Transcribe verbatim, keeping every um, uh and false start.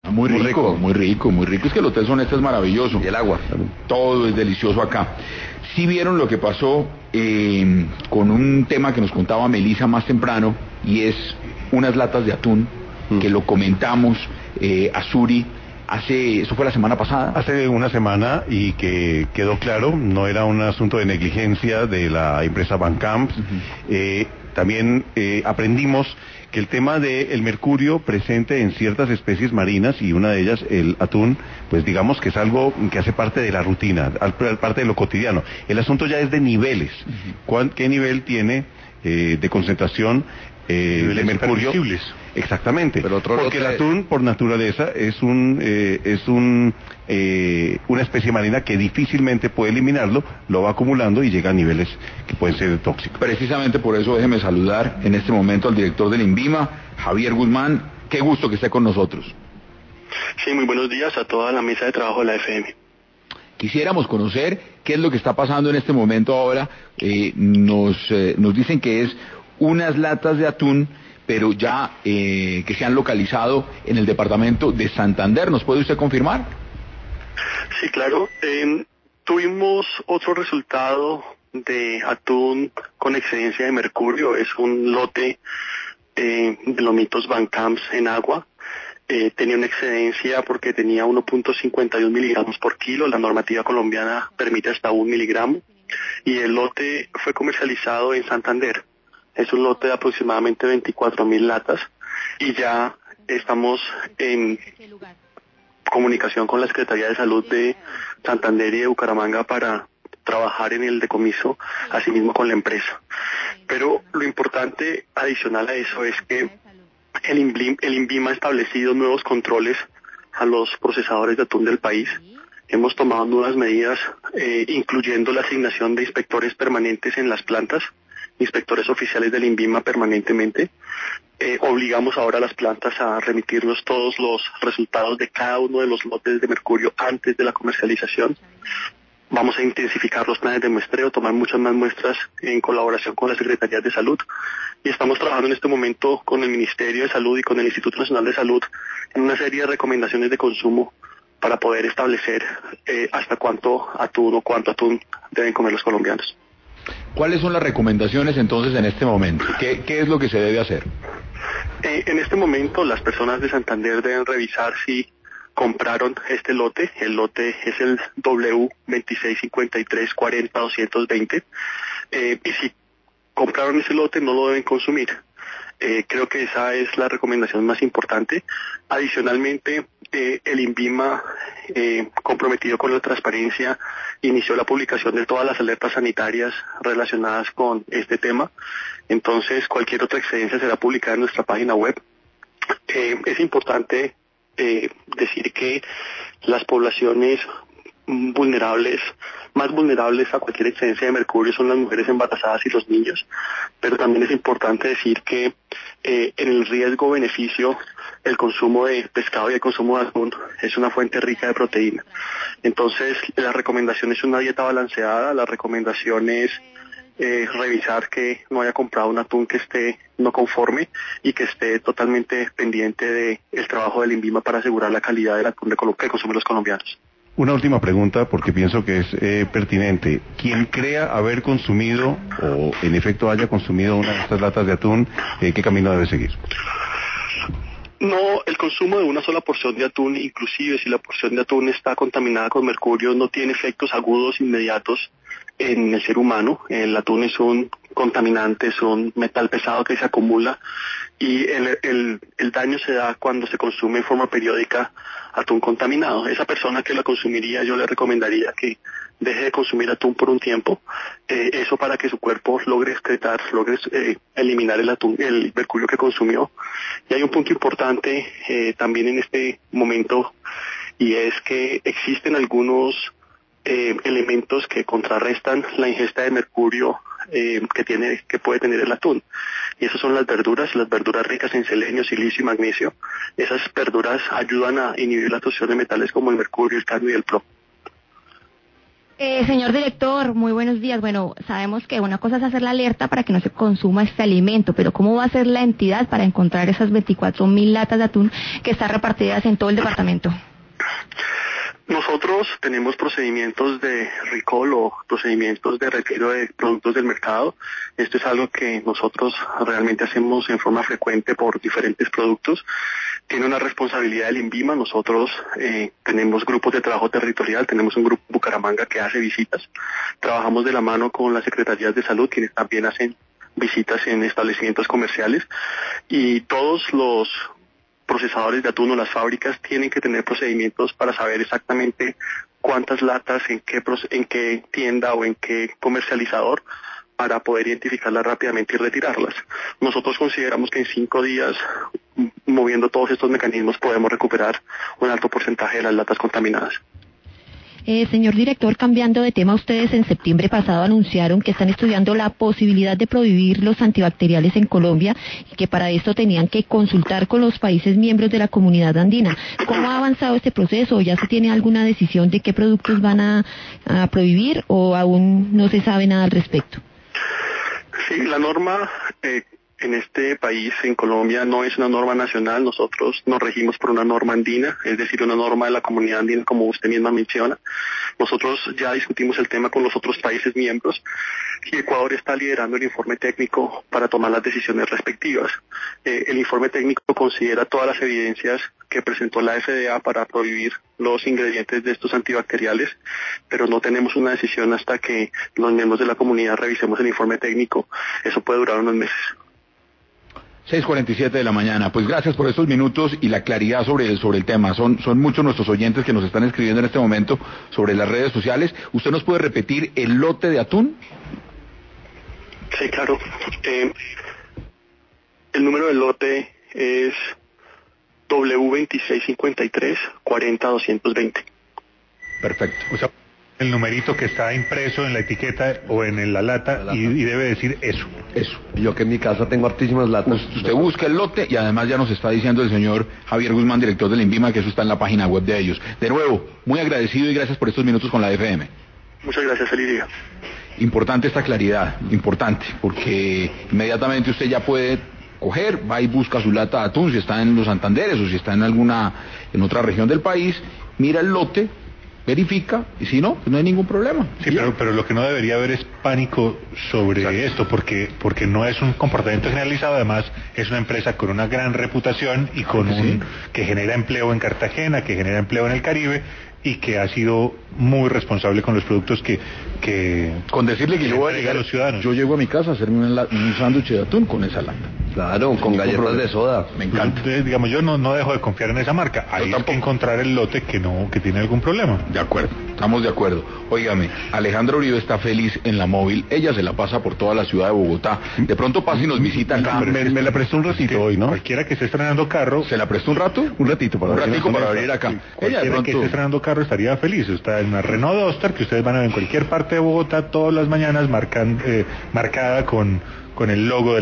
Muy rico, muy rico, muy rico, muy rico. Es que el Hotel Sonesta es maravilloso. Y el agua. Todo es delicioso acá. Sí vieron lo que pasó eh, con un tema que nos contaba Melissa más temprano, y es unas latas de atún, mm. que lo comentamos eh, a Suri hace, eso fue la semana pasada. Hace una semana, y que quedó claro, no era un asunto de negligencia de la empresa Bancamps. Uh-huh. eh, también eh, aprendimos que el tema del mercurio presente en ciertas especies marinas, y una de ellas el atún, pues digamos que es algo que hace parte de la rutina, parte de lo cotidiano. El asunto ya es de niveles. Uh-huh. ¿Qué nivel tiene eh, de concentración eh, de mercurio? Exactamente. Pero otro porque lote... el atún, por naturaleza, es un eh, es un eh, una especie marina que difícilmente puede eliminarlo, lo va acumulando y llega a niveles que pueden ser tóxicos. Precisamente por eso déjeme saludar en este momento al director del INVIMA, Javier Guzmán. Qué gusto que esté con nosotros. Sí, muy buenos días a toda la mesa de trabajo de la F M. Quisiéramos conocer qué es lo que está pasando en este momento ahora. Eh, nos, eh, nos dicen que es unas latas de atún, pero ya eh, que se han localizado en el departamento de Santander. ¿Nos puede usted confirmar? Sí, claro. Eh, tuvimos otro resultado de atún con excedencia de mercurio. Es un lote eh, de lomitos Bancamps en agua. Eh, tenía una excedencia porque tenía uno punto cincuenta y uno miligramos por kilo. La normativa colombiana permite hasta un miligramo. Y el lote fue comercializado en Santander. Es un lote de aproximadamente veinticuatro mil latas, y ya estamos en comunicación con la Secretaría de Salud de Santander y de Bucaramanga para trabajar en el decomiso, asimismo con la empresa. Pero lo importante adicional a eso es que el INVIMA, el INVIMA ha establecido nuevos controles a los procesadores de atún del país. Hemos tomado nuevas medidas, eh, incluyendo la asignación de inspectores permanentes en las plantas, inspectores oficiales del INVIMA permanentemente. Eh, obligamos ahora a las plantas a remitirnos todos los resultados de cada uno de los lotes de mercurio antes de la comercialización. Vamos a intensificar los planes de muestreo, tomar muchas más muestras en colaboración con las Secretarías de Salud. Y estamos trabajando en este momento con el Ministerio de Salud y con el Instituto Nacional de Salud en una serie de recomendaciones de consumo para poder establecer eh, hasta cuánto atún o cuánto atún deben comer los colombianos. ¿Cuáles son las recomendaciones entonces en este momento? ¿Qué, qué es lo que se debe hacer? Eh, en este momento las personas de Santander deben revisar si compraron este lote. El lote es el W veintiséis cincuenta y tres cuarenta doscientos veinte, eh, y si compraron ese lote no lo deben consumir. Eh, creo que esa es la recomendación más importante. Adicionalmente, eh, el INVIMA, eh, comprometido con la transparencia, inició la publicación de todas las alertas sanitarias relacionadas con este tema. Entonces, cualquier otra excedencia será publicada en nuestra página web. Eh, es importante eh, decir que las poblaciones vulnerables, más vulnerables a cualquier excedencia de mercurio son las mujeres embarazadas y los niños, pero también es importante decir que eh, en el riesgo-beneficio el consumo de pescado y el consumo de atún es una fuente rica de proteína. Entonces la recomendación es una dieta balanceada, la recomendación es eh, revisar que no haya comprado un atún que esté no conforme y que esté totalmente pendiente del trabajo del INVIMA para asegurar la calidad del atún de Col- que consumen los colombianos. Una última pregunta, porque pienso que es eh, pertinente. Quien crea haber consumido, o en efecto haya consumido una de estas latas de atún, eh, ¿qué camino debe seguir? No, el consumo de una sola porción de atún, inclusive si la porción de atún está contaminada con mercurio, no tiene efectos agudos inmediatos en el ser humano. El atún es un contaminante, es un metal pesado que se acumula, y el, el, el daño se da cuando se consume en forma periódica atún contaminado. Esa persona que la consumiría, yo le recomendaría que deje de consumir atún por un tiempo, eh, eso para que su cuerpo logre excretar, logre eh, eliminar el atún, el mercurio que consumió. Y hay un punto importante eh, también en este momento, y es que existen algunos eh, elementos que contrarrestan la ingesta de mercurio eh, que tiene, que puede tener el atún. Y esas son las verduras, las verduras ricas en selenio, silicio y magnesio. Esas verduras ayudan a inhibir la absorción de metales como el mercurio, el cadmio y el plomo. Eh, señor director, muy buenos días. Bueno, sabemos que una cosa es hacer la alerta para que no se consuma este alimento, pero ¿cómo va a ser la entidad para encontrar esas veinticuatro mil latas de atún que están repartidas en todo el departamento? Nosotros tenemos procedimientos de recall o procedimientos de retiro de productos del mercado. Esto es algo que nosotros realmente hacemos en forma frecuente por diferentes productos. Tiene una responsabilidad del INVIMA. Nosotros eh, tenemos grupos de trabajo territorial, tenemos un grupo en Bucaramanga que hace visitas. Trabajamos de la mano con las secretarías de salud, quienes también hacen visitas en establecimientos comerciales, y todos los procesadores de atún o las fábricas tienen que tener procedimientos para saber exactamente cuántas latas, en qué, en qué tienda o en qué comercializador, para poder identificarlas rápidamente y retirarlas. Nosotros consideramos que en cinco días, moviendo todos estos mecanismos, podemos recuperar un alto porcentaje de las latas contaminadas. Eh, señor director, cambiando de tema, ustedes en septiembre pasado anunciaron que están estudiando la posibilidad de prohibir los antibacteriales en Colombia y que para esto tenían que consultar con los países miembros de la comunidad andina. ¿Cómo ha avanzado este proceso? ¿Ya se tiene alguna decisión de qué productos van a, a prohibir o aún no se sabe nada al respecto? Sí, la norma eh, en este país, en Colombia, no es una norma nacional. Nosotros nos regimos por una norma andina, es decir, una norma de la comunidad andina, como usted misma menciona. Nosotros ya discutimos el tema con los otros países miembros y Ecuador está liderando el informe técnico para tomar las decisiones respectivas. Eh, el informe técnico considera todas las evidencias que presentó la F D A para prohibir los ingredientes de estos antibacteriales, pero no tenemos una decisión hasta que los miembros de la comunidad revisemos el informe técnico. Eso puede durar unos meses. seis cuarenta y siete de la mañana. Pues gracias por estos minutos y la claridad sobre el, sobre el tema. Son, son muchos nuestros oyentes que nos están escribiendo en este momento sobre las redes sociales. ¿Usted nos puede repetir el lote de atún? Sí, claro. Eh, el número del lote es W veintiséis cincuenta y tres cuarenta doscientos veinte. Perfecto. O sea, el numerito que está impreso en la etiqueta o en la lata, la lata. Y, y debe decir eso. Eso. Yo que en mi casa tengo hartísimas latas. Usted busca el lote y además ya nos está diciendo el señor Javier Guzmán, director del INVIMA, que eso está en la página web de ellos. De nuevo, muy agradecido y gracias por estos minutos con la F M. Muchas gracias, feliz día. Importante esta claridad, importante, porque inmediatamente usted ya puede coger, va y busca su lata de atún, si está en los Santanderes o si está en alguna, en otra región del país, mira el lote, verifica, y si no, pues no hay ningún problema. Sí, pero, pero lo que no debería haber es pánico sobre Exacto. esto, porque porque no es un comportamiento generalizado, además es una empresa con una gran reputación y con un sí. que genera empleo en Cartagena, que genera empleo en el Caribe, y que ha sido muy responsable con los productos que... que con decirle que, que yo voy a llegar a los ciudadanos. Yo llego a mi casa a hacerme un, un sándwich de atún con esa lata. Claro, con galletas problema. de soda. Me encanta. Entonces, digamos, yo no, no dejo de confiar en esa marca. Hay que encontrar el lote que no que tiene algún problema. De acuerdo, estamos de acuerdo. Óigame, Alejandra Uribe está feliz en la móvil. Ella se la pasa por toda la ciudad de Bogotá. De pronto pasa y nos visita acá. Me, me la prestó un ratito hoy, ¿no? Cualquiera que esté estrenando carro... ¿Se la prestó un rato? Un ratito para un venir. ratico para venir acá. Cualquiera Ella, pronto... que esté estrenando carro estaría feliz. Está en una Renault Duster que ustedes van a ver en cualquier parte de Bogotá todas las mañanas marcan, eh, marcada con, con el logo de